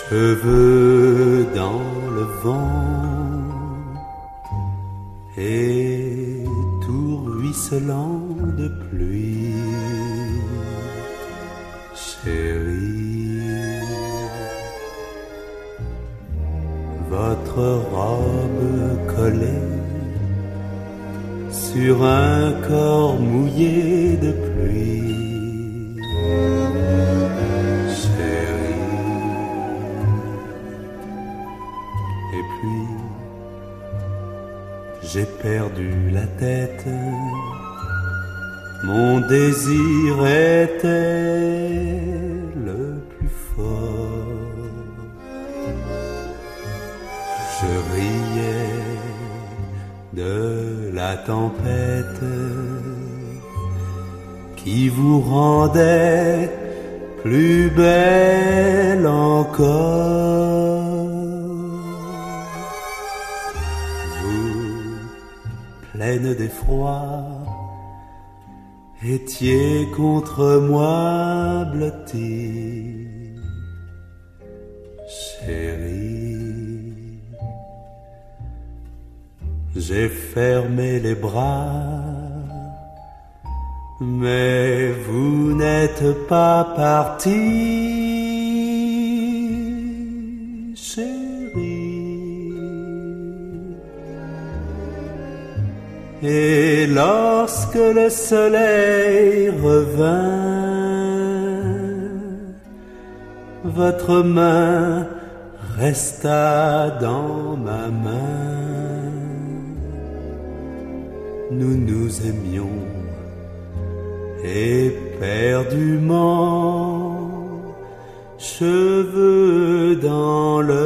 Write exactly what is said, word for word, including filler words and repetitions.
cheveux dans le vent et tout ruisselant de pluie. Chérie, votre robe collée sur un corps mouillé de pluie. Chérie, et puis j'ai perdu la tête, mon désir était le plus fort. Je riais de la tempête qui vous rendait plus belle encore. Vous, pleine d'effroi, étiez contre moi blottie. Chérie, j'ai fermé les bras, mais vous n'êtes pas parti, chérie. Et lorsque le soleil revint, votre main resta dans ma main. Nous nous aimions éperdument, cheveux dans le